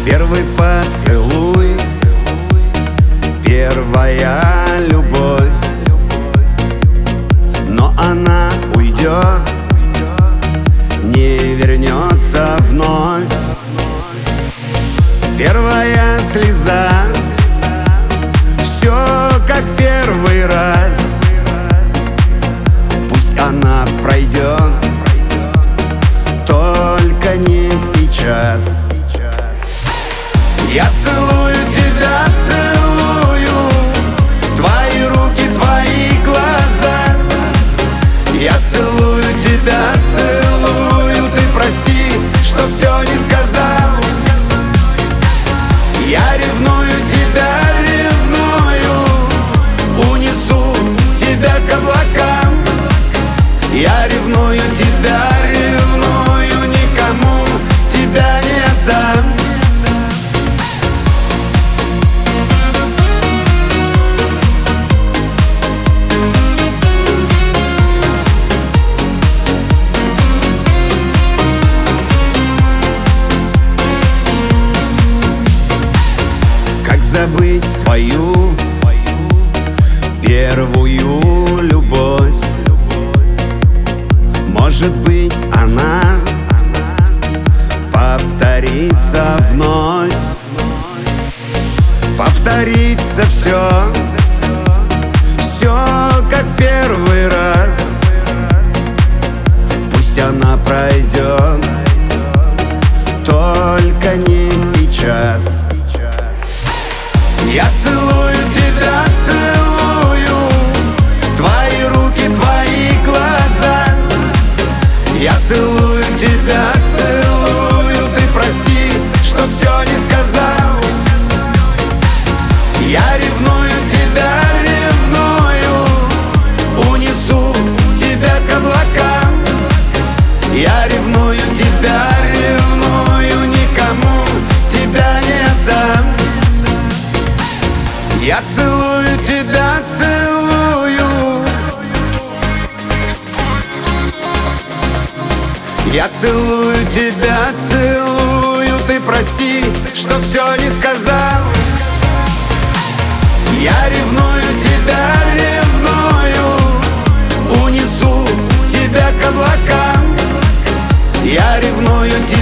Первый поцелуй, первая любовь, но она уйдет, не вернется вновь. Первая слеза, все как первый раз. Пусть она пройдет, только не сейчас. Я целую тебя, целую твои руки, твои глаза. Я целую тебя, целую, ты прости, что все не сказал. Я ревную тебя, ревную, унесу тебя к облакам. Я ревную тебя, ревную, никому тебя не отдам. Забыть свою первую любовь. Может быть, она повторится вновь. Повторится все как в первый раз. Пусть она пройдет, только не сейчас. Я целую тебя, целую твои руки, твои глаза. Я целую тебя, целую, ты прости, что все не сказал. Я ревную тебя, ревную, унесу тебя к облакам. Я ревную тебя, ревную, никому тебя не отдам. Я целую тебя, целую. Я целую тебя, целую, ты прости, что все не сказал. Я ревную тебя, ревную, унесу тебя к облакам. Я ревную тебя.